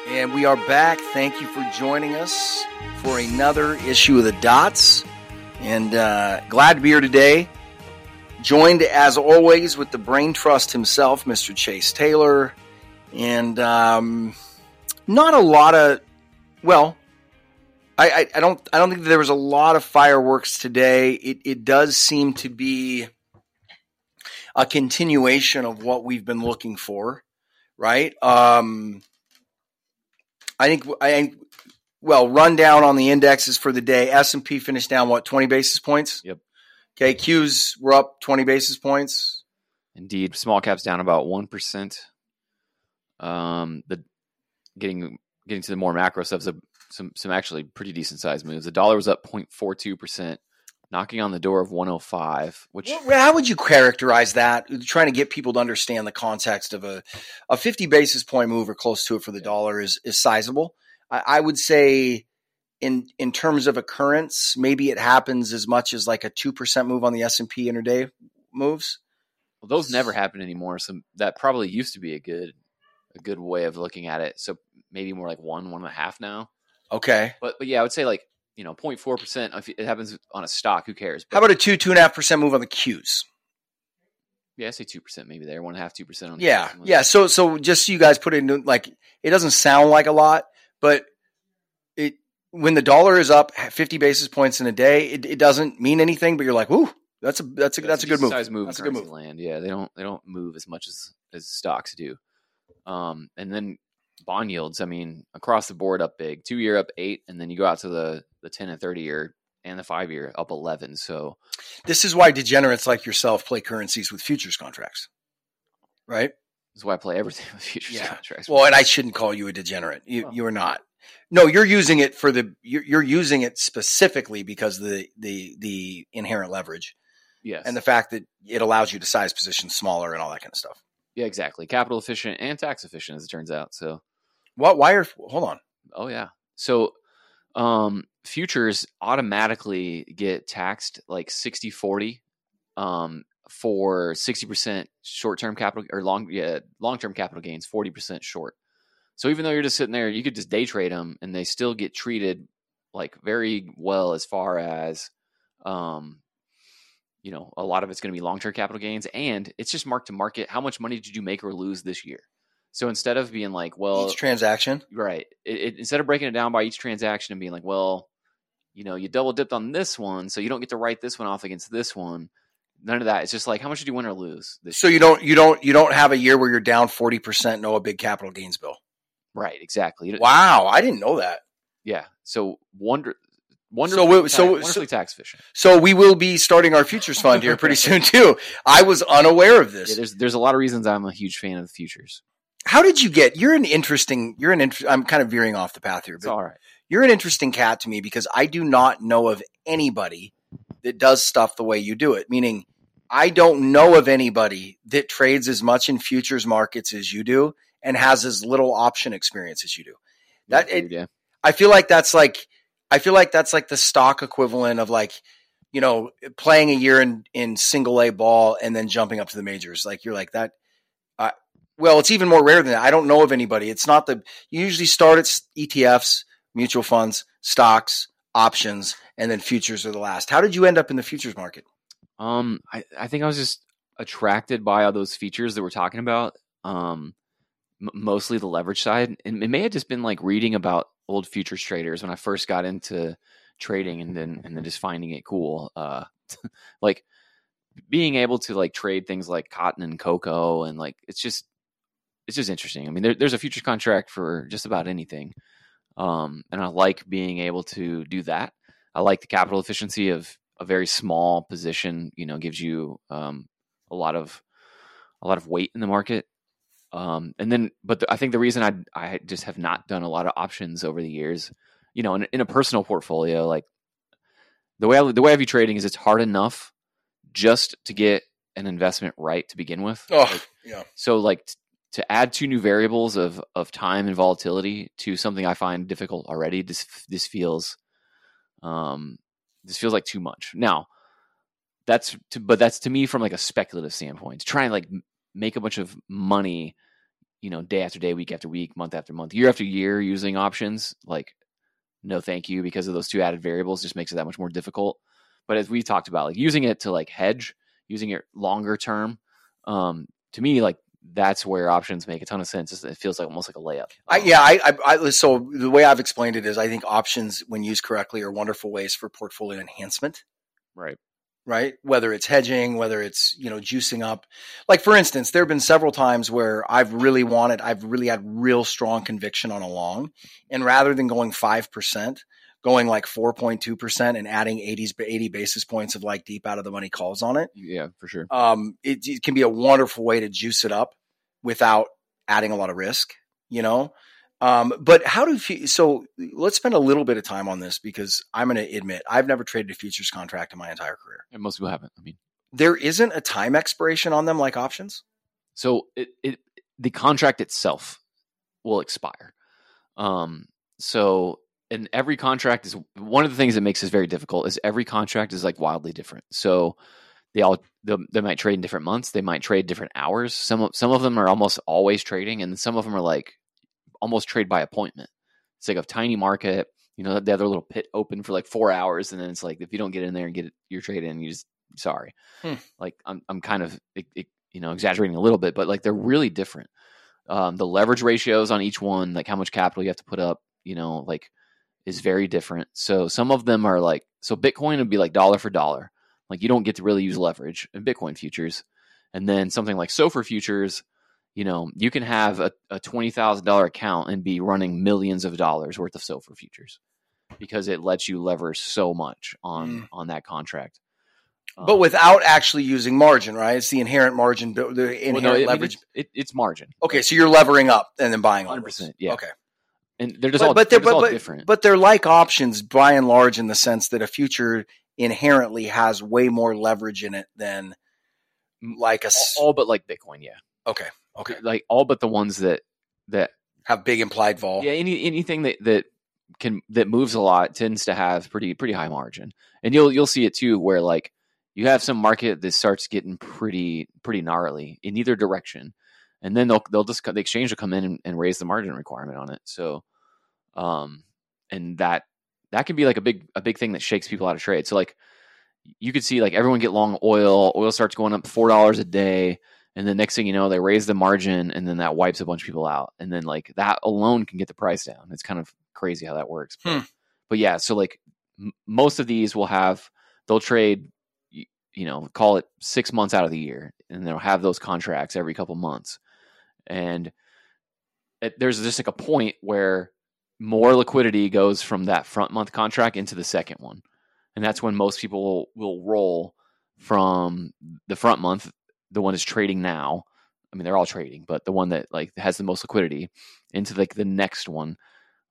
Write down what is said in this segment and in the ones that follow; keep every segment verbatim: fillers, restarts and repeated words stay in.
And we are back. Thank you for joining us for another issue of the Dots. And uh, glad to be here today. Joined, as always, with the Brain Trust himself, Mister Chase Taylor. And um, not a lot of, well, I, I, I don't I don't think there was a lot of fireworks today. It, it does seem to be a continuation of what we've been looking for, right? Um, I think, I think, well, rundown on the indexes for the day. S and P finished down, what, twenty basis points? Yep. Okay, Qs were up twenty basis points. Indeed. Small caps down about one percent. Um, the getting getting to the more macro stuff, some, some, some actually pretty decent sized moves. The dollar was up zero point four two percent, knocking on the door of one oh five, which... Well, how would you characterize that? Trying to get people to understand the context of a, a fifty basis point move or close to it for the dollar is, is sizable. I, I would say in in terms of occurrence, maybe it happens as much as like a two percent move on the S and P intraday moves. Well, those never happen anymore. So that probably used to be a good a good way of looking at it. So maybe more like one, one and a half now. Okay. But but yeah, I would say like, you know, zero point four percent. If it happens on a stock, who cares? But how about a two, two and a half percent move on the Qs? Yeah, I say two percent maybe there, one and a half, two percent on the Yeah. Qs. Yeah. So so just so you guys put it into, like, it doesn't sound like a lot, but it when the dollar is up fifty basis points in a day, it, it doesn't mean anything, but you're like, ooh, that's a that's a that's, that's a good move. Size move that's in a good currency move. Land. Yeah, they don't they don't move as much as as stocks do. Um, and then bond yields, I mean, across the board up big. Two year up eight, and then you go out to the the ten and thirty year and the five year up eleven. So this is why degenerates like yourself play currencies with futures contracts, right? That's why I play everything with futures yeah. contracts. Well, and I shouldn't call you a degenerate. You oh. you are not. No, you're using it for the you're, you're using it specifically because of the the the inherent leverage. Yes. And the fact that it allows you to size positions smaller and all that kind of stuff. Yeah, exactly. Capital efficient and tax efficient, as it turns out. So, what? Why are? Hold on. Oh yeah. So, um, futures automatically get taxed like sixty forty, um, for sixty percent short term capital or long yeah long term capital gains, forty percent short. So even though you're just sitting there, you could just day trade them, and they still get treated like very well as far as, um. You know, a lot of it's going to be long-term capital gains, and it's just mark to market. How much money did you make or lose this year? So instead of being like, well, each transaction, right? It, it, instead of breaking it down by each transaction and being like, well, you know, you double dipped on this one, so you don't get to write this one off against this one. None of that. It's just like, how much did you win or lose? This so year? you don't, you don't, you don't have a year where you're down forty percent, no a big capital gains bill. Right. Exactly. Wow, I didn't know that. Yeah. So wonder. Wonderfully, so, we, tax, so, wonderfully so, tax efficient. So we will be starting our futures fund here pretty soon too. I was unaware of this. Yeah, there's there's a lot of reasons I'm a huge fan of the futures. How did you get? You're an interesting. You're an. Int- I'm kind of veering off the path here, but it's all right. You're an interesting cat to me because I do not know of anybody that does stuff the way you do it. Meaning, I don't know of anybody that trades as much in futures markets as you do and has as little option experience as you do. That it, yeah. I feel like that's like. I feel like that's like the stock equivalent of like, you know, playing a year in, in single A ball and then jumping up to the majors. Like you're like that. Uh, well, it's even more rare than that. I don't know of anybody. It's not the, you usually start at E T Fs, mutual funds, stocks, options, and then futures are the last. How did you end up in the futures market? Um, I, I think I was just attracted by all those features that we're talking about. Um, m- mostly the leverage side. And it may have just been like reading about old futures traders when I first got into trading and then, and then just finding it cool. Uh, like being able to like trade things like cotton and cocoa and like, it's just, it's just interesting. I mean, there, there's a futures contract for just about anything. Um, and I like being able to do that. I like the capital efficiency of a very small position, you know, gives you, um, a lot of, a lot of weight in the market. Um, and then, but the, I think the reason I I just have not done a lot of options over the years, you know, in, in a personal portfolio, like the way I, the way I view trading is it's hard enough just to get an investment right to begin with. Oh, like, yeah. So like t- to add two new variables of of time and volatility to something I find difficult already, this this feels, um, this feels like too much. Now, that's to, but that's to me from like a speculative standpoint. To try and like make a bunch of money you know, day after day, week after week, month after month, year after year using options, like, no, thank you, because of those two added variables just makes it that much more difficult. But as we talked about, like using it to like hedge, using it longer term, um, to me, like that's where options make a ton of sense. It feels like almost like a layup. I, yeah, I, I, I, so the way I've explained it is I think options, when used correctly, are wonderful ways for portfolio enhancement. Right. Right. Whether it's hedging, whether it's, you know, juicing up. Like, for instance, there have been several times where I've really wanted, I've really had real strong conviction on a long. And rather than going five percent, going like four point two percent and adding eighty, eighty basis points of like deep out of the money calls on it. Yeah, for sure. Um, it, it can be a wonderful way to juice it up without adding a lot of risk, you know? Um, but how do you, so let's spend a little bit of time on this, because I'm going to admit I've never traded a futures contract in my entire career. And most people haven't. I mean, there isn't a time expiration on them like options. So it, it the contract itself will expire. Um, so and every contract is one of the things that makes this very difficult is every contract is like wildly different. So they all they, they might trade in different months. They might trade different hours. Some of some of them are almost always trading, and some of them are like almost trade by appointment. It's like a tiny market, you know, they have their little pit open for like four hours. And then it's like, if you don't get in there and get it, your trade in, you just, sorry. Hmm. Like I'm, I'm kind of, it, it, you know, exaggerating a little bit, but like, they're really different. Um, the leverage ratios on each one, like how much capital you have to put up, you know, like is very different. So some of them are like, so Bitcoin would be like dollar for dollar. Like you don't get to really use leverage in Bitcoin futures. And then something like SOFR futures, you know, you can have a, a twenty thousand dollars account and be running millions of dollars worth of SOFR futures because it lets you leverage so much on, mm. on that contract. But um, without actually using margin, right? It's the inherent margin, the inherent well, no, it, leverage. I mean, it's, it, it's margin. Okay, so you're levering up and then buying all one hundred percent, yeah. Okay. And they're just but, all, but they're, they're just but, all but, different. But they're like options by and large in the sense that a future inherently has way more leverage in it than like a... All, all but like Bitcoin, yeah. Okay. Okay. Like all but the ones that that have big implied vol. Yeah, any anything that, that can that moves a lot tends to have pretty pretty high margin. And you'll you'll see it too where like you have some market that starts getting pretty pretty gnarly in either direction. And then they'll they'll just the exchange will come in and, and raise the margin requirement on it. So um and that that can be like a big a big thing that shakes people out of trade. So like you could see like everyone get long oil, oil starts going up four dollars a day. And the next thing you know, they raise the margin and then that wipes a bunch of people out. And then like that alone can get the price down. It's kind of crazy how that works. But, hmm. but yeah, so like m- most of these will have, they'll trade, you, you know, call it six months out of the year. And they'll have those contracts every couple months. And it, there's just like a point where more liquidity goes from that front month contract into the second one. And that's when most people will, will roll from the front month, the one is trading now. I mean, they're all trading, but the one that like has the most liquidity into like the next one.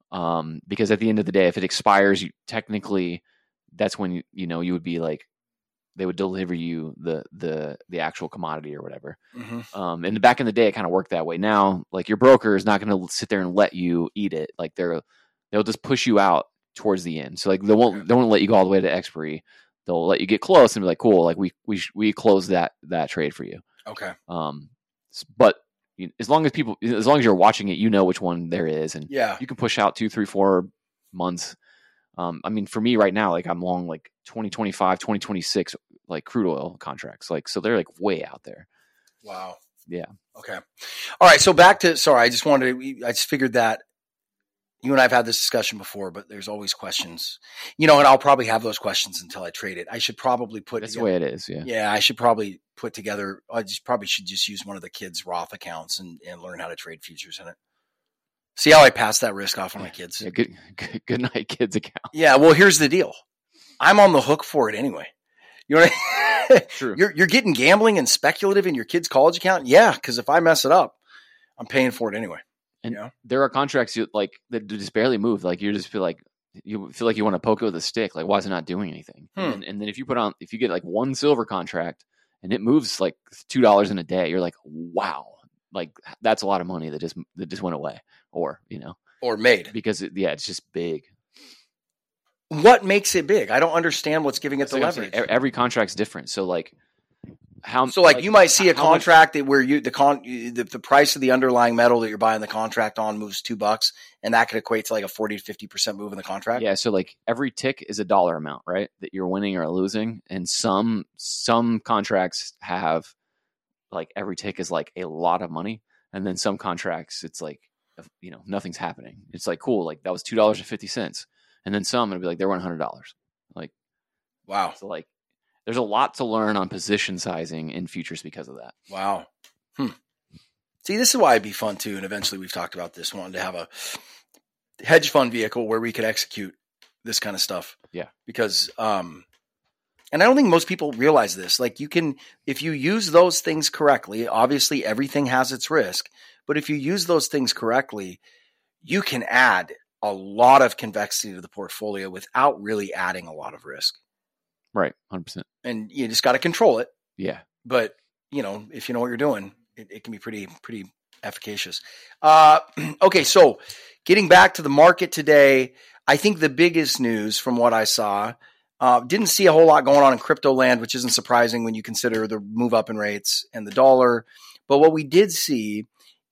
Um, because at the end of the day, if it expires, you technically that's when you, you know, you would be like, they would deliver you the, the, the actual commodity or whatever. Mm-hmm. Um, and back in the day, it kind of worked that way. Now, like your broker is not going to sit there and let you eat it. Like they're, they'll just push you out towards the end. So like they won't, they won't let you go all the way to expiry. They'll let you get close and be like, cool, like we we we close that that trade for you. Okay. Um, but as long as people, as long as you're watching it, you know which one there is, and yeah, you can push out two, three, four months. Um, I mean, for me right now, like I'm long like twenty twenty-five, twenty twenty-six, like crude oil contracts, like so they're like way out there. Wow. Yeah. Okay. All right. So back to sorry, I just wanted to, I just figured that. You and I have had this discussion before, but there's always questions, you know, and I'll probably have those questions until I trade it. I should probably put That's together, the way it is. Yeah. Yeah. I should probably put together, I just probably should just use one of the kids' Roth accounts and, and learn how to trade futures in it. See how I pass that risk off on my kids. Yeah, good, good, good night, kids account. Yeah. Well, here's the deal. I'm on the hook for it anyway. You know what I mean? True. You're, you're getting gambling and speculative in your kid's college account. Yeah. Cause if I mess it up, I'm paying for it anyway. And yeah. there are contracts you like that just barely move. Like you just feel like you feel like you want to poke it with a stick. Like why is it not doing anything? Hmm. And, and then if you put on, if you get like one silver contract and it moves like two dollars in a day, you're like, wow, like that's a lot of money that just that just went away, or you know, or made because it, yeah, it's just big. What makes it big? I don't understand what's giving it that's the like leverage. Every contract's different. So like How So, like, like you might see a contract much, that where you the con the, the price of the underlying metal that you're buying the contract on moves two bucks, and that could equate to like a forty to fifty percent move in the contract. Yeah, so like every tick is a dollar amount, right? That you're winning or losing, and some some contracts have like every tick is like a lot of money, and then some contracts it's like you know nothing's happening. It's like cool, like that was two dollars and fifty cents, and then some it'll be like they're one hundred dollars. Like wow, so like. There's a lot to learn on position sizing in futures because of that. Wow. Hmm. See, this is why it'd be fun too. And eventually we've talked about this, wanting to have a hedge fund vehicle where we could execute this kind of stuff. Yeah. Because, um, and I don't think most people realize this. Like you can, if you use those things correctly, obviously everything has its risk, but if you use those things correctly, you can add a lot of convexity to the portfolio without really adding a lot of risk. Right, one hundred percent. And you just got to control it. Yeah. But, you know, if you know what you're doing, it, it can be pretty, pretty efficacious. Uh, okay, so getting back to the market today, I think the biggest news from what I saw, uh, didn't see a whole lot going on in crypto land, which isn't surprising when you consider the move up in rates and the dollar. But what we did see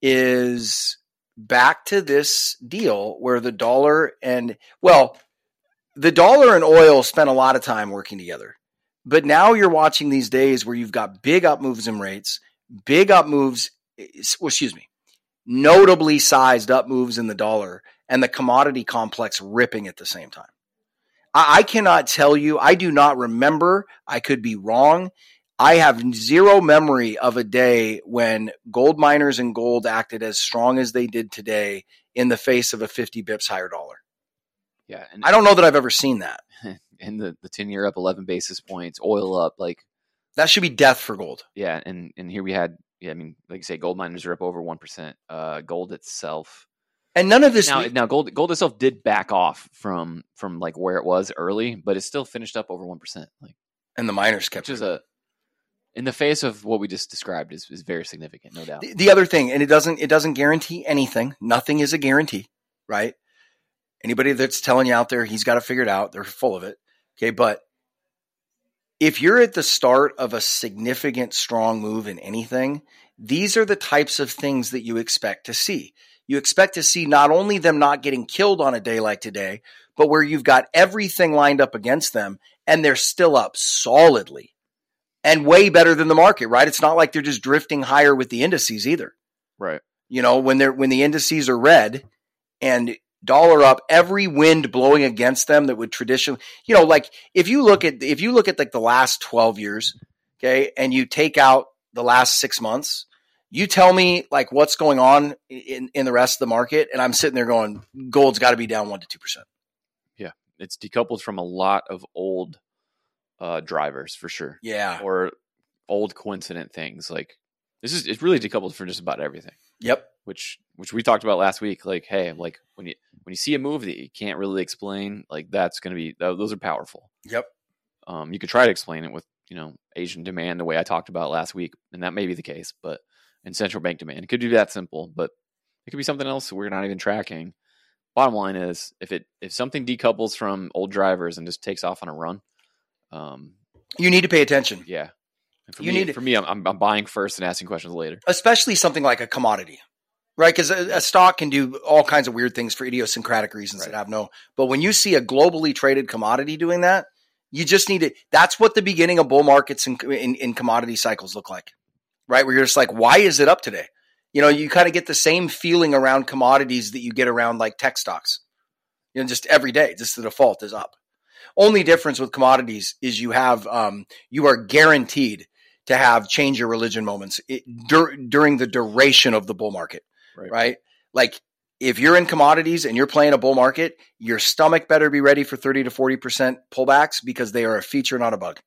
is back to this deal where the dollar and, well, the dollar and oil spent a lot of time working together, but now you're watching these days where you've got big up moves in rates, big up moves, well, excuse me, notably sized up moves in the dollar and the commodity complex ripping at the same time. I, I cannot tell you, I do not remember, I could be wrong. I have zero memory of a day when gold miners and gold acted as strong as they did today in the face of a fifty bips higher dollar. Yeah, and I don't know that I've ever seen that. And the, the ten year up eleven basis points, oil up, like that should be death for gold. Yeah, and and here we had, yeah, I mean, like you say, gold miners are up over one percent. Uh, gold itself, and none of this now we- now gold gold itself did back off from from like where it was early, but it still finished up over one percent. Like, and the miners kept, which is a in the face of what we just described is is very significant, no doubt. The, the other thing, and it doesn't it doesn't guarantee anything. Nothing is a guarantee, right? Anybody that's telling you out there he's got to figure it out, they're full of it. Okay, but if you're at the start of a significant strong move in anything, these are the types of things that you expect to see. You expect to see not only them not getting killed on a day like today, but where you've got everything lined up against them and they're still up solidly and way better than the market, right? It's not like they're just drifting higher with the indices either. Right. You know, when they're when the indices are red and dollar up, every wind blowing against them that would traditionally, you know, like if you look at, if you look at like the last twelve years, okay, and you take out the last six months, you tell me like what's going on in, in the rest of the market. And I'm sitting there going, gold's got to be down one to two percent. Yeah. It's decoupled from a lot of old uh, drivers for sure. Yeah. Or old coincident things. Like this is, it's really decoupled for just about everything. Yep. Which, which we talked about last week. Like, hey, like when you, when you see a move that you can't really explain, like that's going to be, those are powerful. Yep. Um, you could try to explain it with, you know, Asian demand the way I talked about last week. And that may be the case, but in central bank demand, it could be that simple, but it could be something else we're not even tracking. Bottom line is if it, if something decouples from old drivers and just takes off on a run, um, you need to pay attention. Yeah. And for you me, need to, for me, I'm, I'm buying first and asking questions later. Especially something like a commodity. Right, because a, a stock can do all kinds of weird things for idiosyncratic reasons right. that have no. But when you see a globally traded commodity doing that, you just need to. That's what the beginning of bull markets in, in, in commodity cycles look like, right? Where you're just like, why is it up today? You know, you kind of get the same feeling around commodities that you get around like tech stocks. You know, just every day, just the default is up. Only difference with commodities is you have um, you are guaranteed to have change your religion moments it, dur- during the duration of the bull market. Right. right? Like if you're in commodities and you're playing a bull market, your stomach better be ready for thirty to forty percent pullbacks because they are a feature, not a bug.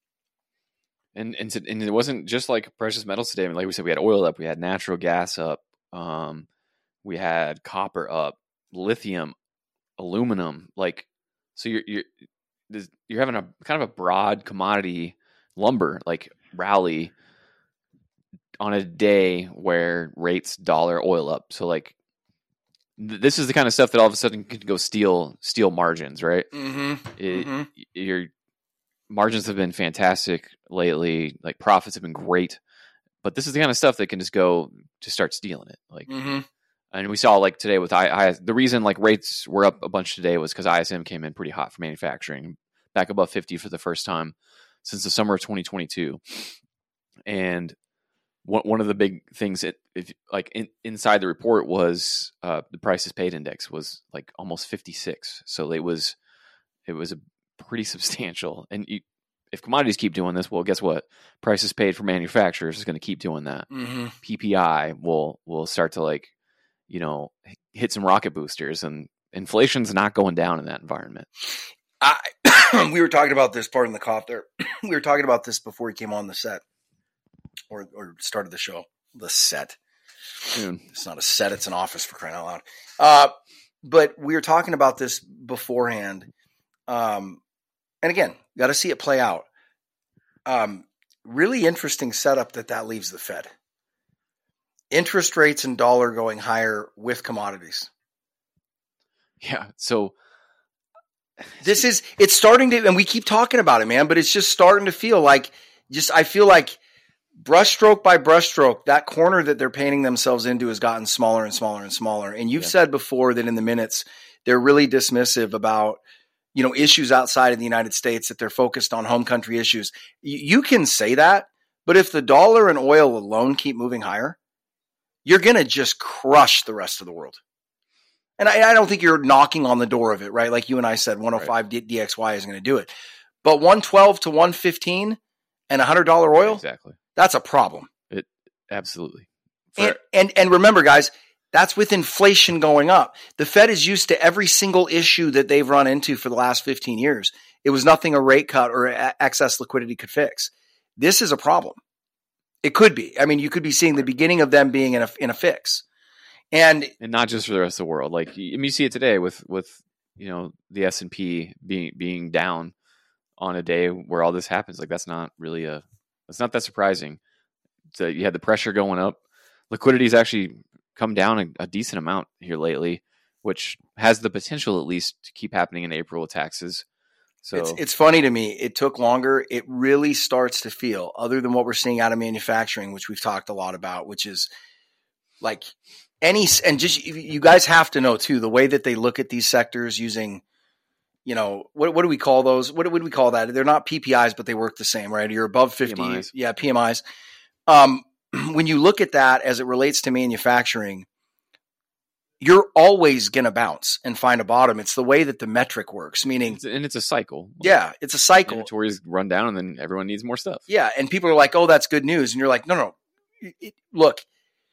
And and, to, and it wasn't just like precious metals today. I mean, like we said, we had oil up, we had natural gas up, um, we had copper up, lithium, aluminum. Like, so you're you're you're having a kind of a broad commodity lumber like rally on a day where rates, dollar, oil up. So like th- this is the kind of stuff that all of a sudden can go steal steal margins, right? Mm-hmm. It, mm-hmm. You're margins have been fantastic lately. Like profits have been great, but this is the kind of stuff that can just go to start stealing it. Like, Mm-hmm. and we saw like today with I, I the reason like rates were up a bunch today was because I S M came in pretty hot for manufacturing, back above fifty for the first time since the summer of twenty twenty-two. And one one of the big things that if like in, inside the report was uh, the prices paid index was like almost fifty-six. So it was it was a pretty substantial. And you, if commodities keep doing this, well, guess what? Prices paid for manufacturers is going to keep doing that. Mm-hmm. P P I will will start to like, you know, hit some rocket boosters, and inflation's not going down in that environment. I we were talking about this, pardon the cough there. We were talking about this before he came on the set or or started the show. The set. Soon. It's not a set, it's an office, for crying out loud. Uh, but we were talking about this beforehand. Um, and again, got to see it play out. Um, really interesting setup that that leaves the Fed. Interest rates and dollar going higher with commodities. Yeah. So this is, it's starting to, and we keep talking about it, man, but it's just starting to feel like just, I feel like brushstroke by brushstroke, that corner that they're painting themselves into has gotten smaller and smaller and smaller. And you've yeah. said before that in the minutes, they're really dismissive about, you know, issues outside of the United States, that they're focused on home country issues. Y- you can say that, but if the dollar and oil alone keep moving higher, you're going to just crush the rest of the world. And I, I don't think you're knocking on the door of it, right? Like you and I said, one oh five right. D X Y isn't going to do it. But one twelve to one fifteen and one hundred dollars oil, exactly. That's a problem. It absolutely. And, and and remember, guys, that's with inflation going up. The Fed is used to every single issue that they've run into for the last fifteen years. It was nothing a rate cut or a- excess liquidity could fix. This is a problem. It could be. I mean, you could be seeing the beginning of them being in a in a fix. And and not just for the rest of the world. Like, I mean, you see it today with, with you know, the S and P being being down on a day where all this happens. Like, that's not really a it's not that surprising. So you had the pressure going up. Liquidity's actually come down a, a decent amount here lately, which has the potential at least to keep happening in April with taxes. So it's, it's funny to me. It took longer. It really starts to feel, other than what we're seeing out of manufacturing, which we've talked a lot about, which is like any, and just, you guys have to know too, the way that they look at these sectors using, you know, what what do we call those? What, what do we call that? They're not P P Is, but they work the same, right? You're above fifty. P M Is. Yeah, P M Is. Um, when you look at that as it relates to manufacturing, you're always going to bounce and find a bottom. It's the way that the metric works, meaning. It's, and it's a cycle. Like, yeah, it's a cycle. Inventories run down and then everyone needs more stuff. Yeah, and people are like, oh, that's good news. And you're like, no, no. It, look,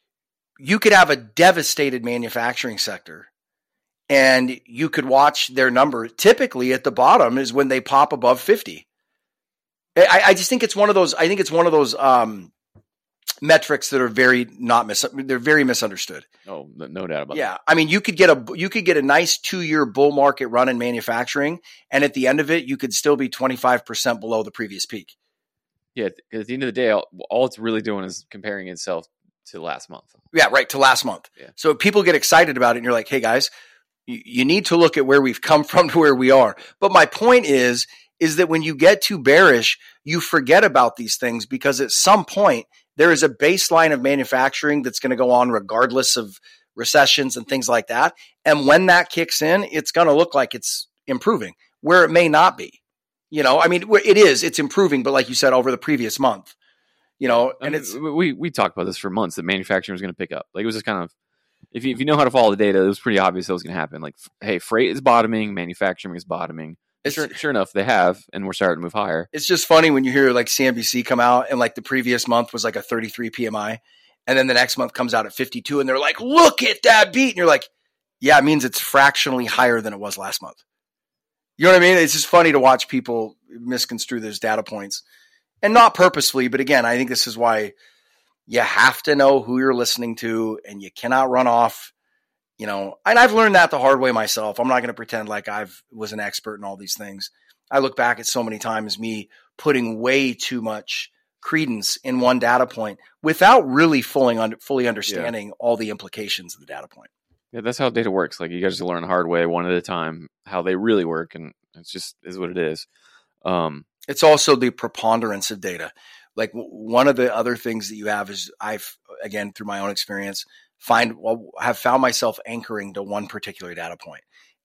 you could have a devastated manufacturing sector and you could watch their number. Typically at the bottom is when they pop above fifty. I, I just think it's one of those, I think it's one of those um, metrics that are very not mis, they're very misunderstood. Oh, no doubt about yeah. that. I mean, you could get a, you could get a nice two year bull market run in manufacturing. And at the end of it, you could still be twenty-five percent below the previous peak. Yeah. At the end of the day, all, all it's really doing is comparing itself to last month. Yeah. Right. To last month. Yeah. So people get excited about it and you're like, hey guys, you, you need to look at where we've come from to where we are. But my point is, is that when you get too bearish, you forget about these things because at some point there is a baseline of manufacturing that's going to go on regardless of recessions and things like that. And when that kicks in, it's going to look like it's improving where it may not be. You know, I mean, it is, it's improving, but like you said, over the previous month, you know, and I mean, it's, we, we talked about this for months that manufacturing was going to pick up. Like it was just kind of, if you, if you know how to follow the data, it was pretty obvious that was going to happen. Like, hey, freight is bottoming, manufacturing is bottoming. Sure, sure enough, they have, and we're starting to move higher. It's just funny when you hear like C N B C come out and like the previous month was like a thirty-three P M I, and then the next month comes out at fifty-two, and they're like, "Look at that beat!" And you're like, "Yeah, it means it's fractionally higher than it was last month." You know what I mean? It's just funny to watch people misconstrue those data points, and not purposefully, but again, I think this is why you have to know who you're listening to, and you cannot run off. You know, and I've learned that the hard way myself. I'm not going to pretend like I've was an expert in all these things. I look back at so many times me putting way too much credence in one data point without really fully under, fully understanding yeah. all the implications of the data point. Yeah, that's how data works. Like you guys learn the hard way, one at a time, how they really work, and it's just is what it is. Um, It's also the preponderance of data. Like one of the other things that you have is I've, again, through my own experience, find well, have found myself anchoring to one particular data point.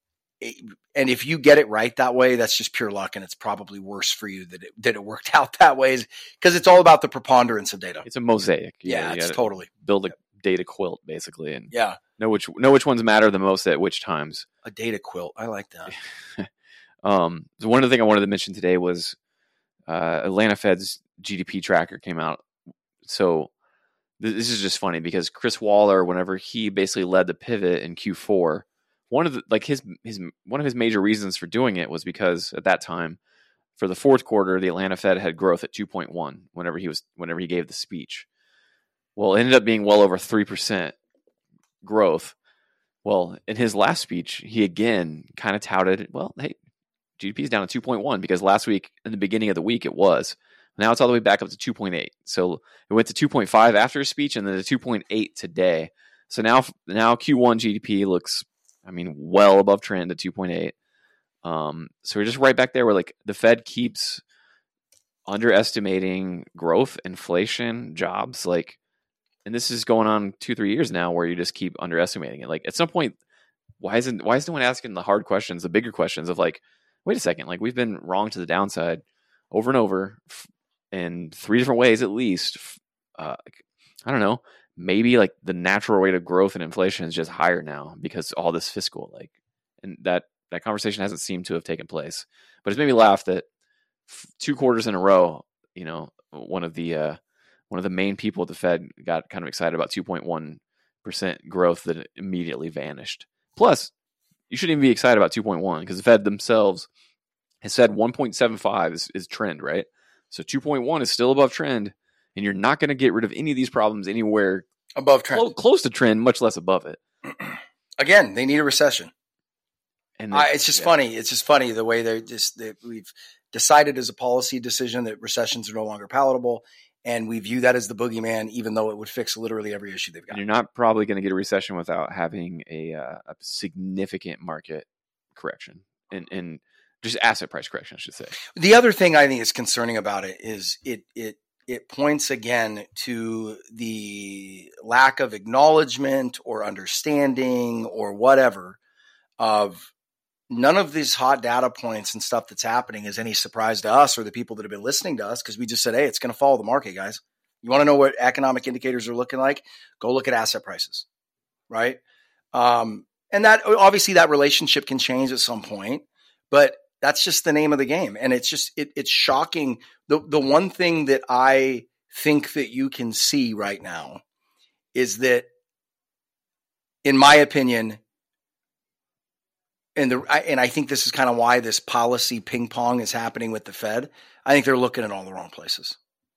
And if you get it right that way, that's just pure luck, and it's probably worse for you that it, that it worked out that way, because it's all about the preponderance of data. It's a mosaic. You yeah, know, it's totally build a data quilt basically, and yeah, know which know which ones matter the most at which times. A data quilt, I like that. um, so one of the things I wanted to mention today was uh, Atlanta Fed's G D P tracker came out. So th- this is just funny because Chris Waller, whenever he basically led the pivot in Q four. One of the like his his one of his major reasons for doing it was because at that time, for the fourth quarter, the Atlanta Fed had growth at two point one. Whenever he was whenever he gave the speech, well, it ended up being well over three percent growth. Well, in his last speech, he again kind of touted, well, hey, G D P is down to two point one because last week in the beginning of the week it was. Now it's all the way back up to two point eight. So it went to two point five after his speech, and then to two point eight today. So now now Q one G D P looks, I mean, well above trend at two point eight. Um, so we're just right back there where like the Fed keeps underestimating growth, inflation, jobs, like, and this is going on two, three years now where you just keep underestimating it. Like at some point, why isn't, why is no one asking the hard questions, the bigger questions of like, wait a second, like we've been wrong to the downside over and over in three different ways, at least. Uh, I don't know. Maybe like the natural rate of growth and inflation is just higher now because all this fiscal, like, and that, that conversation hasn't seemed to have taken place, but it's made me laugh that f- two quarters in a row, you know, one of the, uh, one of the main people at the Fed got kind of excited about two point one percent growth that immediately vanished. Plus you shouldn't even be excited about two point one because the Fed themselves has said one point seven five is, is trend, right? So two point one is still above trend. And you're not going to get rid of any of these problems anywhere above trend, close, close to trend, much less above it. Again, they need a recession. And they, I, it's just yeah. funny. It's just funny the way they just they, we've decided as a policy decision that recessions are no longer palatable, and we view that as the boogeyman, even though it would fix literally every issue they've got. And you're not probably going to get a recession without having a, uh, a significant market correction and and just asset price correction, I should say. The other thing I think is concerning about it is it it. It points again to the lack of acknowledgement or understanding or whatever of none of these hot data points and stuff that's happening is any surprise to us or the people that have been listening to us, because we just said, hey, it's going to follow the market, guys. You want to know what economic indicators are looking like? Go look at asset prices, right? Um, and that obviously that relationship can change at some point, but that's just the name of the game. And it's just, it, it's shocking. The, the one thing that I think that you can see right now is that, in my opinion, and the, and I think this is kind of why this policy ping pong is happening with the Fed. I think they're looking at all the wrong places.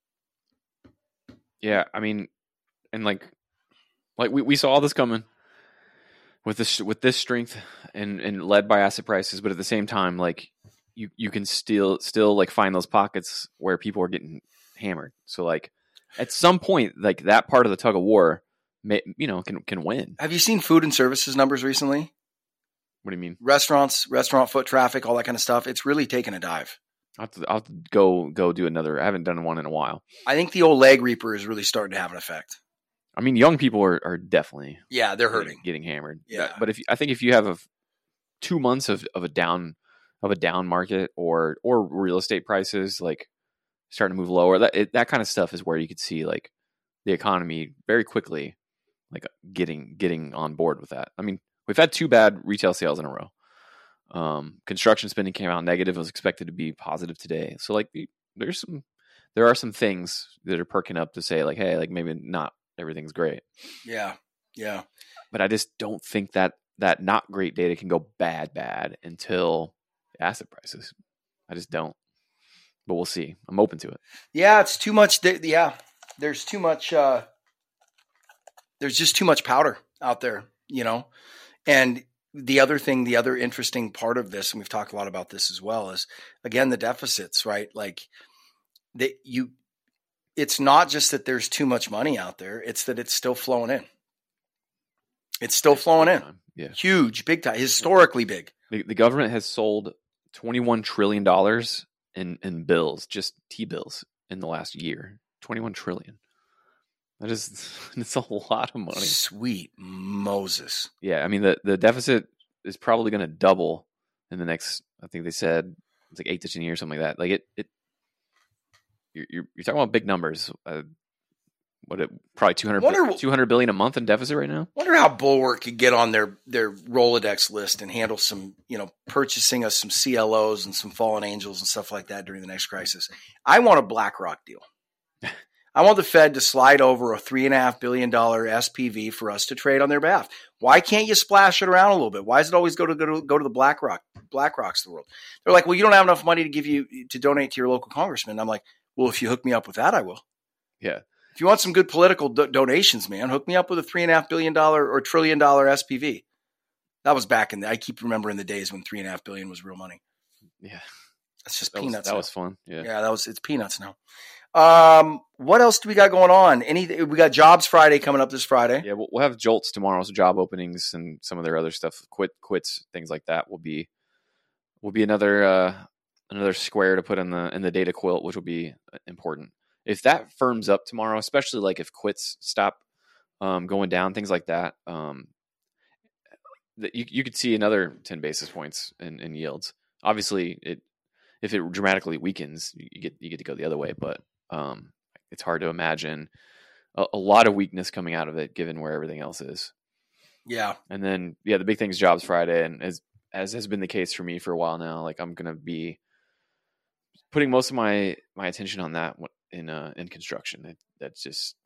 Yeah. I mean, and like, like we, we saw all this coming with this, with this strength and, and led by asset prices. But at the same time, like, you, you can still, still like find those pockets where people are getting hammered. So like at some point, like that part of the tug of war, may, you know, can, can win. Have you seen food and services numbers recently? What do you mean? Restaurants, restaurant foot traffic, all that kind of stuff. It's really taken a dive. I'll have to, I'll have to go, go do another. I haven't done one in a while. I think the old leg reaper is really starting to have an effect. I mean, young people are, are definitely, yeah, they're hurting, getting, getting hammered. Yeah. But if I think if you have a two months of, of a down, of a down market or, or real estate prices, like starting to move lower, that, it, that kind of stuff is where you could see like the economy very quickly, like getting, getting on board with that. I mean, we've had two bad retail sales in a row. Um, construction spending came out negative. It was expected to be positive today. So like there's some, there are some things that are perking up to say like, hey, like maybe not everything's great. Yeah. Yeah. But I just don't think that that not great data can go bad, bad until asset prices. I just don't, but we'll see. I'm open to it. Yeah. It's too much. Th- yeah. There's too much, uh, there's just too much powder out there, you know? And the other thing, the other interesting part of this, and we've talked a lot about this as well, is again, the deficits, right? Like that you, it's not just that there's too much money out there. It's that it's still flowing in. It's still flowing in. Yeah. Huge, big time, historically big. The, the government has sold twenty-one trillion dollars in, in bills, just T-bills in the last year. twenty-one trillion. That is, it's a lot of money. Sweet Moses. Yeah, I mean, the, the deficit is probably going to double in the next, I think they said, it's like eight to ten years, something like that. Like, it, it you're, you're, you're talking about big numbers. Uh, what, it, probably two hundred, wonder, two hundred billion a month in deficit right now? Wonder how Bulwark could get on their, their Rolodex list and handle some, you know, purchasing us some C L Os and some fallen angels and stuff like that during the next crisis. I want a BlackRock deal. I want the Fed to slide over a three and a half billion dollar S P V for us to trade on their behalf. Why can't you splash it around a little bit? Why does it always go to go to, go to the BlackRock, BlackRocks of the world? They're like, well, you don't have enough money to give you to donate to your local congressman. I'm like, well, if you hook me up with that, I will. Yeah. If you want some good political do- donations, man, hook me up with a three and a half billion dollar or trillion dollar S P V. That was back in the, I keep remembering the days when three and a half billion was real money. Yeah. That's just that peanuts. Was, that now. was fun. Yeah. Yeah. That was, it's peanuts now. Um, what else do we got going on? Any, we got Jobs Friday coming up this Friday. Yeah. We'll, we'll have JOLTS tomorrow. So job openings and some of their other stuff, quit, quits, things like that will be, will be another, uh, another square to put in the, in the data quilt, which will be important. If that firms up tomorrow, especially like if quits stop um, going down, things like that, um, that you, you could see another ten basis points in, in yields. Obviously, it if it dramatically weakens, you get you get to go the other way. But um, it's hard to imagine a, a lot of weakness coming out of it, given where everything else is. Yeah, and then yeah, the big thing is Jobs Friday, and as as has been the case for me for a while now, like I'm gonna be putting most of my my attention on that in uh, in construction. It, that's just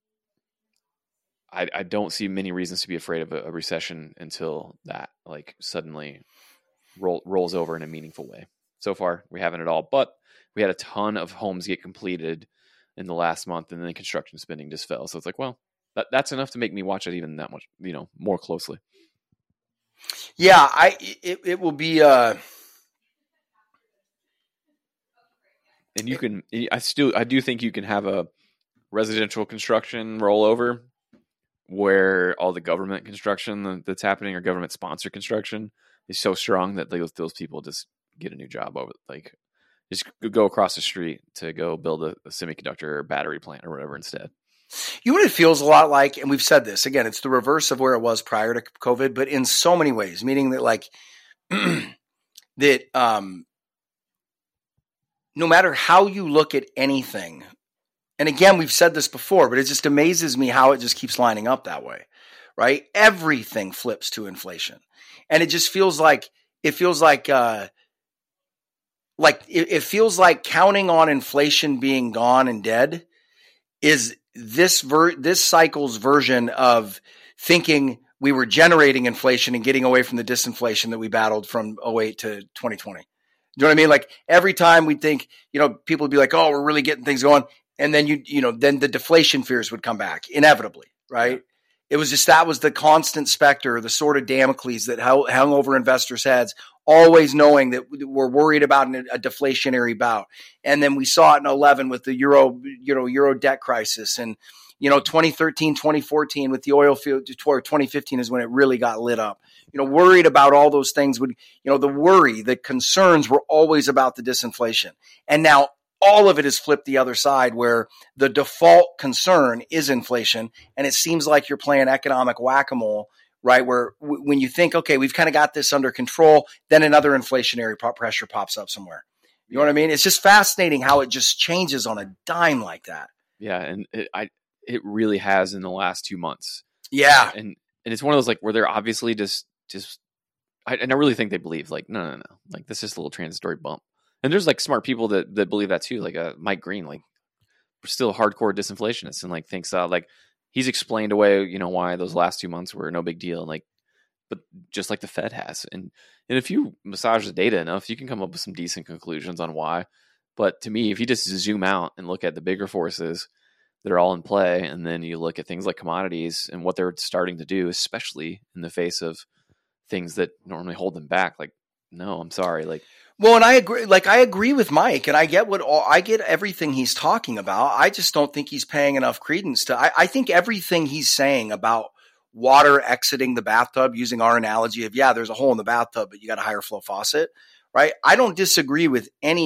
I I don't see many reasons to be afraid of a, a recession until that like suddenly roll, rolls over in a meaningful way. So far, we haven't at all, but we had a ton of homes get completed in the last month, and then construction spending just fell. So it's like, well, that that's enough to make me watch it even that much, you know, more closely. Yeah, I it it will be. Uh... And you can, I still, I do think you can have a residential construction rollover where all the government construction that's happening or government sponsored construction is so strong that those, those people just get a new job over, like just go across the street to go build a, a semiconductor or battery plant or whatever instead. You know what it feels a lot like, and we've said this, again, it's the reverse of where it was prior to COVID, but in so many ways, meaning that like, that, um, no matter how you look at anything, and again, we've said this before, but it just amazes me how it just keeps lining up that way, right? Everything flips to inflation. And it just feels like, it feels like, uh, like it, it feels like counting on inflation being gone and dead is this ver- this cycle's version of thinking we were generating inflation and getting away from the disinflation that we battled from oh eight to twenty twenty. You know what I mean? Like every time we think, you know, people would be like, oh, we're really getting things going. And then you, you know, then the deflation fears would come back inevitably, right? It was just, that was the constant specter, the sword of Damocles that hung over investors' heads, always knowing that we're worried about a deflationary bout. And then we saw it in eleven with the Euro, you know, Euro debt crisis. And, you know, twenty thirteen, twenty fourteen with the oil field, twenty fifteen is when it really got lit up. You know, worried about all those things would, you know, the worry, the concerns were always about the disinflation. And now all of it is flipped the other side where the default concern is inflation. And it seems like you're playing economic whack-a-mole, right? Where w- when you think, okay, we've kind of got this under control, then another inflationary pop- pressure pops up somewhere. You know what I mean? It's just fascinating how it just changes on a dime like that. Yeah. And it, I, it really has in the last two months. Yeah. And, and it's one of those, like, where they're obviously just, just, I, and I really think they believe like, no, no, no, like this is a little transitory bump. And there's like smart people that, that believe that too. Like uh, Mike Green, like still hardcore disinflationists and like thinks uh, like he's explained away, you know, why those last two months were no big deal. And like, but just like the Fed has, and, and if you massage the data enough, you can come up with some decent conclusions on why. But to me, if you just zoom out and look at the bigger forces that are all in play, and then you look at things like commodities and what they're starting to do, especially in the face of things that normally hold them back. Like, no, I'm sorry. Like, well, and I agree, like I agree with Mike, and I get what all, I get everything he's talking about. I just don't think he's paying enough credence to, I, I think everything he's saying about water exiting the bathtub, using our analogy of, yeah, there's a hole in the bathtub, but you got a higher flow faucet, right? I don't disagree with any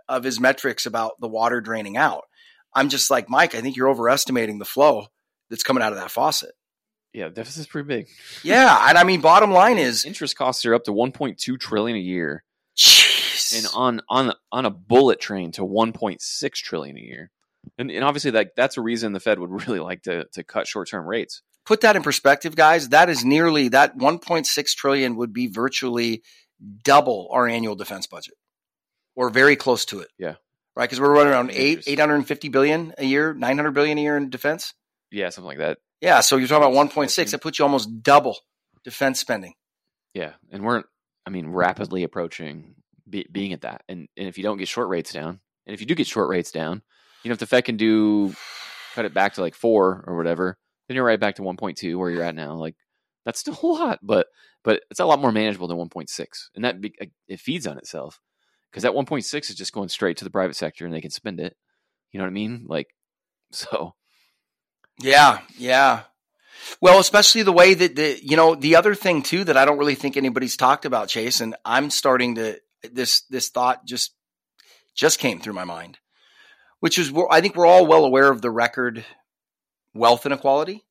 of his metrics about the water draining out. I'm just like, Mike, I think you're overestimating the flow that's coming out of that faucet. Yeah, deficit's pretty big. Yeah, and I mean, bottom line is interest costs are up to one point two trillion a year. Jeez. And on on on a bullet train to one point six trillion a year. And, and obviously, that that's a reason the Fed would really like to to cut short-term rates. Put that in perspective, guys. That is nearly that one point six trillion would be virtually double our annual defense budget, or very close to it. Yeah, right. Because we're running around eight eight hundred and fifty billion a year, nine hundred billion a year in defense. Yeah, something like that. Yeah, so you're talking about one point six. That puts you almost double defense spending. Yeah, and we're, I mean, rapidly approaching be, being at that. And and if you don't get short rates down, and if you do get short rates down, you know, if the Fed can do cut it back to like four or whatever, then you're right back to one point two where you're at now. Like that's still a lot, but but it's a lot more manageable than one point six, and that be, it feeds on itself because that one point six is just going straight to the private sector and they can spend it. You know what I mean? Like so. Yeah, yeah. Well, especially the way that the, you know, the other thing too, that I don't really think anybody's talked about, Chase, and I'm starting to, this, this thought just, just came through my mind, which is, I think we're all well aware of the record wealth inequality.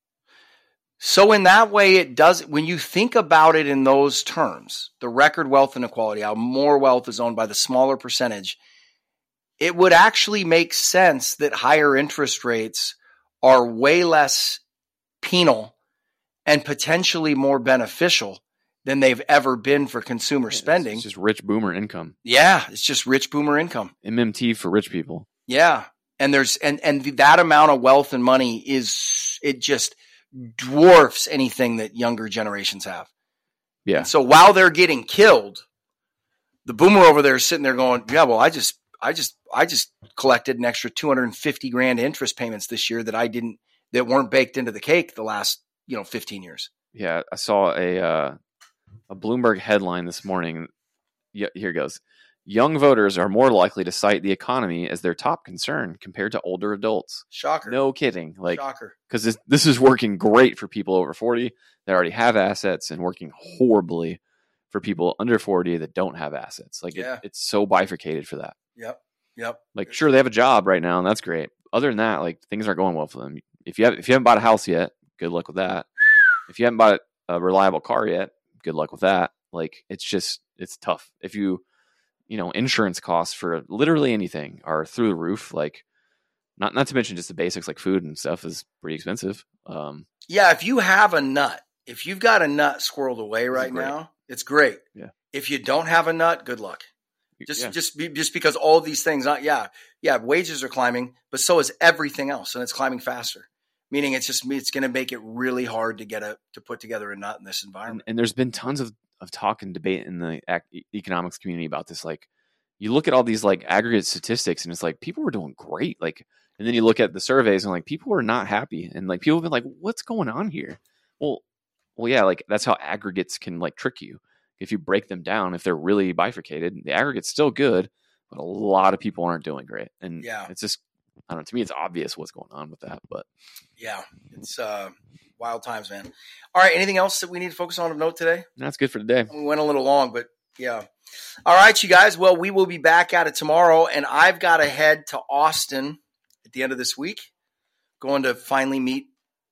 So in that way, it does, when you think about it in those terms, the record wealth inequality, how more wealth is owned by the smaller percentage, it would actually make sense that higher interest rates are way less penal and potentially more beneficial than they've ever been for consumer yeah, spending. It's just rich boomer income. Yeah, it's just rich boomer income. M M T for rich people. Yeah, and there's and and that amount of wealth and money is it just dwarfs anything that younger generations have. Yeah. And so while they're getting killed, the boomer over there is sitting there going, "Yeah, well, I just." I just I just collected an extra two hundred fifty grand interest payments this year that I didn't that weren't baked into the cake the last, you know, fifteen years. Yeah, I saw a uh, a Bloomberg headline this morning. Yeah, here goes. Young voters are more likely to cite the economy as their top concern compared to older adults. Shocker. No kidding. Like Shocker. Cuz this, this is working great for people over forty that already have assets and working horribly for people under forty that don't have assets. Like yeah. it, it's so bifurcated for that. Yep. Yep. Like, sure, they have a job right now, and that's great. Other than that, like things aren't going well for them. If you have, if you haven't bought a house yet, good luck with that. If you haven't bought a reliable car yet, good luck with that. Like, it's just, it's tough. If you, you know, insurance costs for literally anything are through the roof. Like, not not to mention just the basics like food and stuff is pretty expensive. Um, yeah, if you have a nut, if you've got a nut squirreled away right now, it's great. Yeah. If you don't have a nut, good luck. Just, yeah. just, be, just because all of these things, not, yeah, yeah, wages are climbing, but so is everything else, and it's climbing faster. Meaning, it's just, it's going to make it really hard to get a to put together a nut in this environment. And, and there's been tons of of talk and debate in the ec- economics community about this. Like, you look at all these like aggregate statistics, and it's like people were doing great. Like, and then you look at the surveys, and like people were not happy, and like people have been like, "What's going on here?" Well, well, yeah, like that's how aggregates can like trick you. If you break them down, if they're really bifurcated, the aggregate's still good, but a lot of people aren't doing great. And yeah. it's just, I don't know, to me, it's obvious what's going on with that. But yeah, it's uh, wild times, man. All right, anything else that we need to focus on of note today? That's good for today. We went a little long, but yeah. All right, you guys. Well, we will be back at it tomorrow, and I've got to head to Austin at the end of this week, going to finally meet.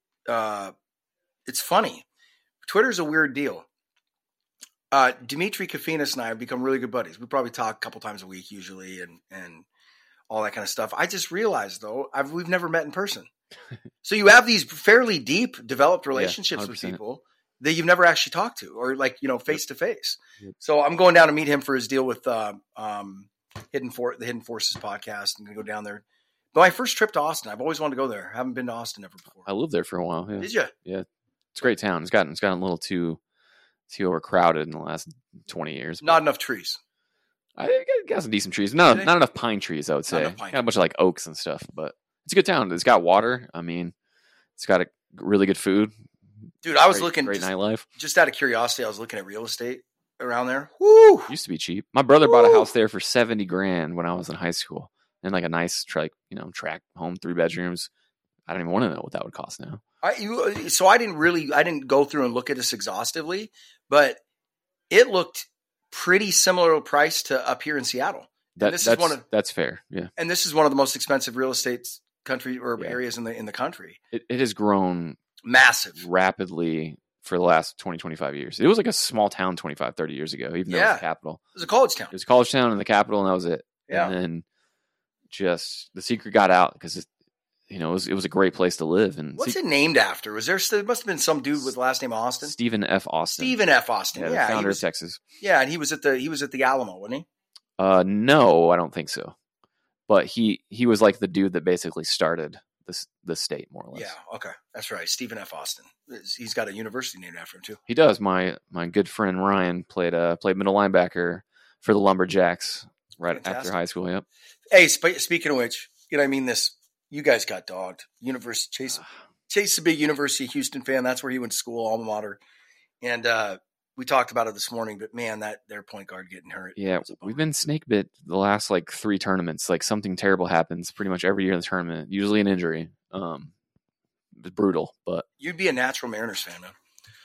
Uh, it's funny. Twitter's a weird deal. Uh, Dimitri Kafinas and I have become really good buddies. We probably talk a couple times a week usually and, and all that kind of stuff. I just realized, though, I've, we've never met in person. So you have these fairly deep developed relationships yeah, with people that you've never actually talked to or like, you know, face to face. So I'm going down to meet him for his deal with uh, um, Hidden For- the Hidden Forces podcast. I'm going to go down there. But my first trip to Austin, I've always wanted to go there. I haven't been to Austin ever before. I lived there for a while. Yeah. Did you? Yeah. It's a great town. It's gotten, it's gotten a little too... too overcrowded in the last twenty years. Not enough trees. I got some decent trees. No, not enough pine trees, I would say. Got a bunch of like oaks and stuff, but it's a good town. It's got water. I mean, it's got a really good food. Dude, I was great, looking great just, nightlife. Just out of curiosity, I was looking at real estate around there. Woo! Used to be cheap. My brother Woo! bought a house there for seventy grand when I was in high school, and like a nice like you know track home, three bedrooms. I don't even want to know what that would cost now. I, you, so I didn't really, I didn't go through and look at this exhaustively, but it looked pretty similar price to up here in Seattle. That, this that's, is one of, that's fair. Yeah. And this is one of the most expensive real estate country or yeah. areas in the in the country. It, it has grown massive rapidly for the last twenty, twenty-five years. It was like a small town twenty-five, thirty years ago, even though yeah. it was the capital. It was a college town. It was a college town and the capital, and that was it. Yeah. And then just the secret got out because it, you know, it was, it was a great place to live. And what's se- it named after? Was there? There must have been some dude with the last name Austin. Stephen F. Austin. Stephen F. Austin. Yeah, yeah the founder was, of Texas. Yeah, and he was at the he was at the Alamo, wasn't he? Uh, no, I don't think so. But he he was like the dude that basically started this the state, more or less. Yeah. Okay, that's right. Stephen F. Austin. He's got a university named after him too. He does. My my good friend Ryan played uh played middle linebacker for the Lumberjacks right Fantastic. after high school. Yep. Hey, sp- speaking of which, you know, I mean this. You guys got dogged. University Chase. Chase is a big University of Houston fan. That's where he went to school, alma mater. And uh, we talked about it this morning. But man, that their point guard getting hurt. Yeah, we've been snake bit the last like three tournaments. Like something terrible happens pretty much every year in the tournament. Usually an injury. Um, it's brutal, but you'd be a natural Mariners fan, man.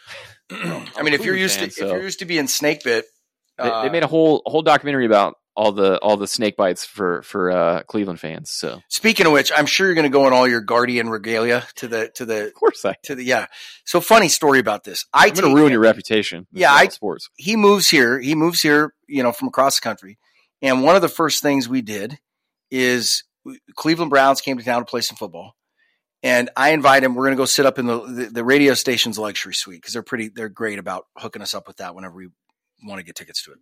well, I mean, if you're used fan, to so. if you're used to being snake bit, uh, they, they made a whole a whole documentary about all the all the snake bites for for uh, Cleveland fans. So speaking of which, I'm sure you're going to go in all your Guardian regalia to the to the of course I to the yeah. So funny story about this. I I'm going to ruin your reputation. Yeah, I, sports. He moves here. He moves here. You know, from across the country. And one of the first things we did is Cleveland Browns came to town to play some football. And I invite him. We're going to go sit up in the, the, the radio station's luxury suite because they're pretty, they're great about hooking us up with that whenever we want to get tickets to it.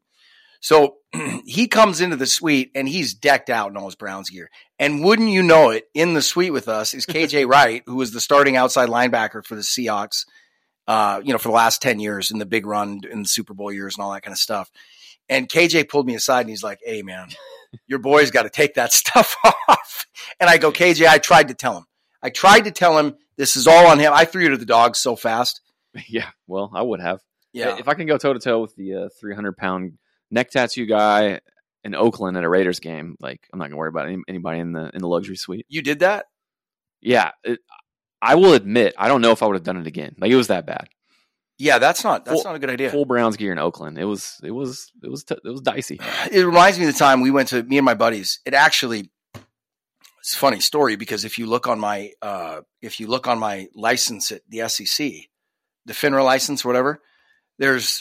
So he comes into the suite and he's decked out in all his Browns gear. And wouldn't you know it, in the suite with us is K J Wright, who was the starting outside linebacker for the Seahawks, uh, you know, for the last ten years in the big run in the Super Bowl years and all that kind of stuff. And K J pulled me aside and he's like, "Hey man, your boy's got to take that stuff off." And I go, "K J, I tried to tell him. I tried to tell him this is all on him. I threw you to the dogs so fast." Yeah, well, I would have. Yeah. If I can go toe to toe with the uh, three hundred pound neck tattoo guy in Oakland at a Raiders game, like I'm not gonna worry about any, anybody in the in the luxury suite. You did that? Yeah, it, I will admit I don't know if I would have done it again. Like it was that bad. Yeah, that's not that's full, not a good idea. Full Browns gear in Oakland. It was it was it was t- it was dicey. It reminds me of the time we went to me and my buddies. It actually it's a funny story because if you look on my uh, if you look on my license at the S E C, the FINRA license, or whatever, there's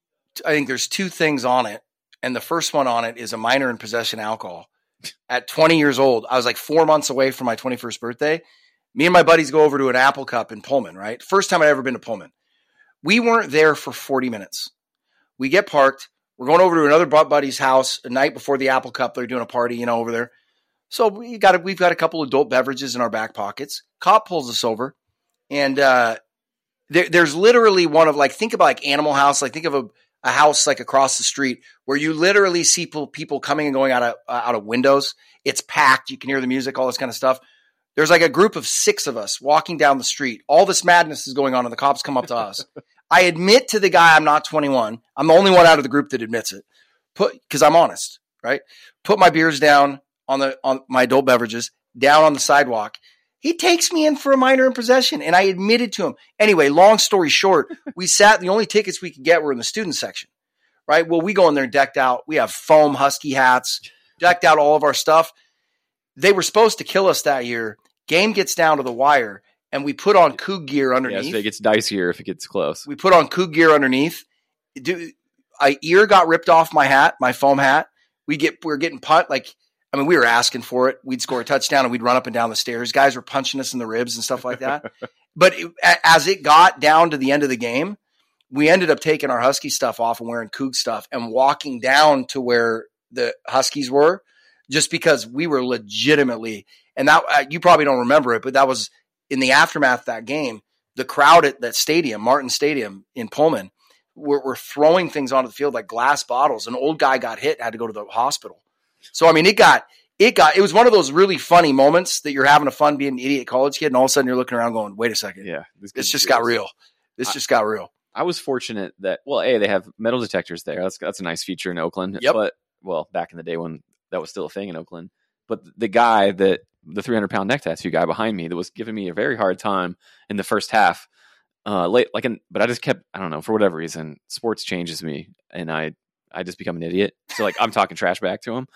I think there's two things on it, and the first one on it is a minor in possession of alcohol. At twenty years old, I was like four months away from my twenty-first birthday. Me and my buddies go over to an Apple Cup in Pullman. Right, first time I'd ever been to Pullman. We weren't there for forty minutes. We get parked. We're going over to another buddy's house a night before the Apple Cup. They're doing a party, you know, over there. So we got a, we've got a couple of adult beverages in our back pockets. Cop pulls us over, and uh, there, there's literally one of like think about like Animal House. Like think of a, a house like across the street where you literally see people, people coming and going out of uh, out of windows. It's packed. You can hear the music, all this kind of stuff. There's like a group of six of us walking down the street. All this madness is going on, and the cops come up to us. I admit to the guy I'm not twenty-one. I'm the only one out of the group that admits it. Put because I'm honest, right? Put my beers down on the on my adult beverages down on the sidewalk. He takes me in for a minor in possession, and I admitted to him. Anyway, long story short, we sat. The only tickets we could get were in the student section, right? Well, we go in there decked out. We have foam husky hats, decked out all of our stuff. They were supposed to kill us that year. Game gets down to the wire, and we put on Coug gear underneath. Yeah, so it gets dicier if it gets close. We put on Coug gear underneath. Dude, a ear got ripped off my hat, my foam hat. We get we were getting punt like I mean we were asking for it. We'd score a touchdown and we'd run up and down the stairs. Guys were punching us in the ribs and stuff like that. But it, as it got down to the end of the game, we ended up taking our Husky stuff off and wearing Coug stuff and walking down to where the Huskies were, just because we were legitimately. And that uh, you probably don't remember it, but that was in the aftermath of that game. The crowd at that stadium, Martin Stadium in Pullman, were, were throwing things onto the field like glass bottles. An old guy got hit and had to go to the hospital. So I mean, it got it got it was one of those really funny moments that you're having a fun being an idiot college kid, and all of a sudden you're looking around going, "Wait a second, yeah, this, this just got real. This I, just got real." I was fortunate that well, a they have metal detectors there. That's that's a nice feature in Oakland. Yep. But well, back in the day when that was still a thing in Oakland. But the guy that the three hundred pound neck tattoo guy behind me that was giving me a very hard time in the first half, uh, late like, in, but I just kept, I don't know, for whatever reason, sports changes me and I, I just become an idiot. So like I'm talking trash back to him.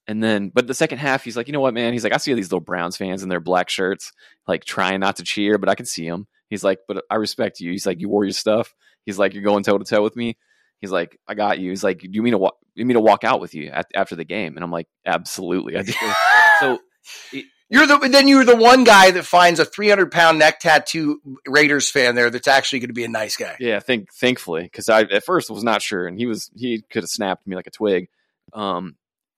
And then, but the second half, he's like, you know what, man? He's like, I see these little Browns fans in their black shirts, like trying not to cheer, but I can see them. He's like, but I respect you. He's like, you wore your stuff. He's like, you're going toe to toe with me. He's like, I got you. He's like, do you mean to walk? You mean to walk out with you at, after the game? And I'm like, absolutely, I do. So it, you're the then you're the one guy that finds a three hundred pound neck tattoo Raiders fan there that's actually going to be a nice guy. Yeah, think thankfully, because I at first was not sure, and he was he could have snapped me like a twig. Um,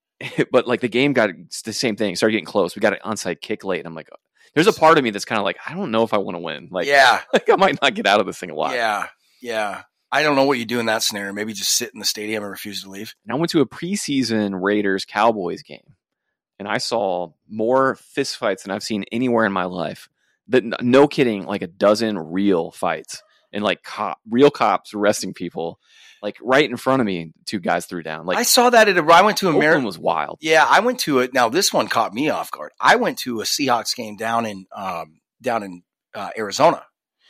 but like the game got the same thing. It started getting close. We got an onside kick late. And I'm like, there's a part of me that's kind of like, I don't know if I want to win. Like, yeah, like I might not get out of this thing alive. Yeah, yeah. I don't know what you do in that scenario. Maybe just sit in the stadium and refuse to leave. And I went to a preseason Raiders Cowboys game, and I saw more fistfights than I've seen anywhere in my life. That no kidding, like a dozen real fights and like cop, real cops arresting people. Like right in front of me, two guys threw down. Like I saw that at a. I went to America. Oakland was wild. Yeah, I went to it. Now this one caught me off guard. I went to a Seahawks game down in um, down in uh, Arizona,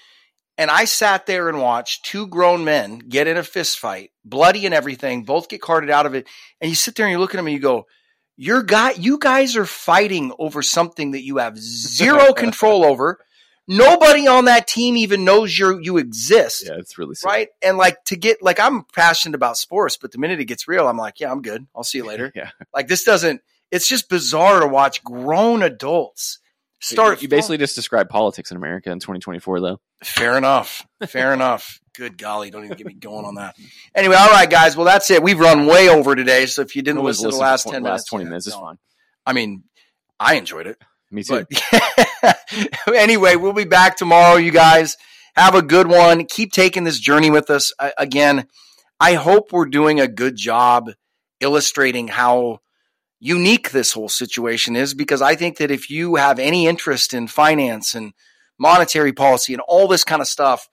and I sat there and watched two grown men get in a fist fight, bloody and everything. Both get carted out of it, and you sit there and you look at them and you go, "Your guy, you guys are fighting over something that you have zero control over." Nobody on that team even knows you you exist. Yeah, it's really sad. Right. And like to get like I'm passionate about sports, but the minute it gets real, I'm like, yeah, I'm good. I'll see you later. Yeah. Like this doesn't. It's just bizarre to watch grown adults start. You basically just described politics in America in twenty twenty-four, though. Fair enough. Fair enough. Good golly, don't even get me going on that. Anyway, all right, guys. Well, that's it. We've run way over today, so if you didn't listen, listen to the last to ten last minutes, twenty yeah, minutes is no. fine. I mean, I enjoyed it. Me too. But, anyway, we'll be back tomorrow, you guys. Have a good one. Keep taking this journey with us. I, again, I hope we're doing a good job illustrating how unique this whole situation is, because I think that if you have any interest in finance and monetary policy and all this kind of stuff,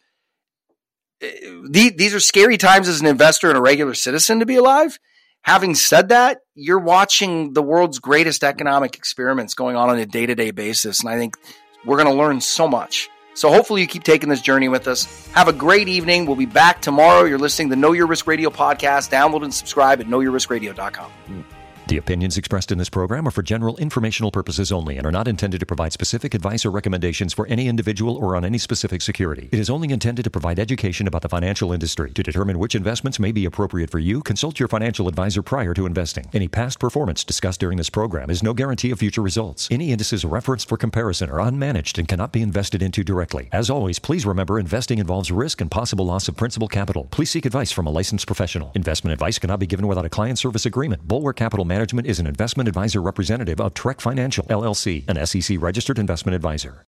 these, these are scary times as an investor and a regular citizen to be alive. Having said that, you're watching the world's greatest economic experiments going on on a day-to-day basis, and I think we're going to learn so much. So hopefully you keep taking this journey with us. Have a great evening. We'll be back tomorrow. You're listening to the Know Your Risk Radio podcast. Download and subscribe at know your risk radio dot com. The opinions expressed in this program are for general informational purposes only and are not intended to provide specific advice or recommendations for any individual or on any specific security. It is only intended to provide education about the financial industry. To determine which investments may be appropriate for you, consult your financial advisor prior to investing. Any past performance discussed during this program is no guarantee of future results. Any indices referenced for comparison are unmanaged and cannot be invested into directly. As always, please remember investing involves risk and possible loss of principal capital. Please seek advice from a licensed professional. Investment advice cannot be given without a client service agreement. Bulwark Capital Management is an investment advisor representative of Trek Financial, L L C, an S E C registered investment advisor.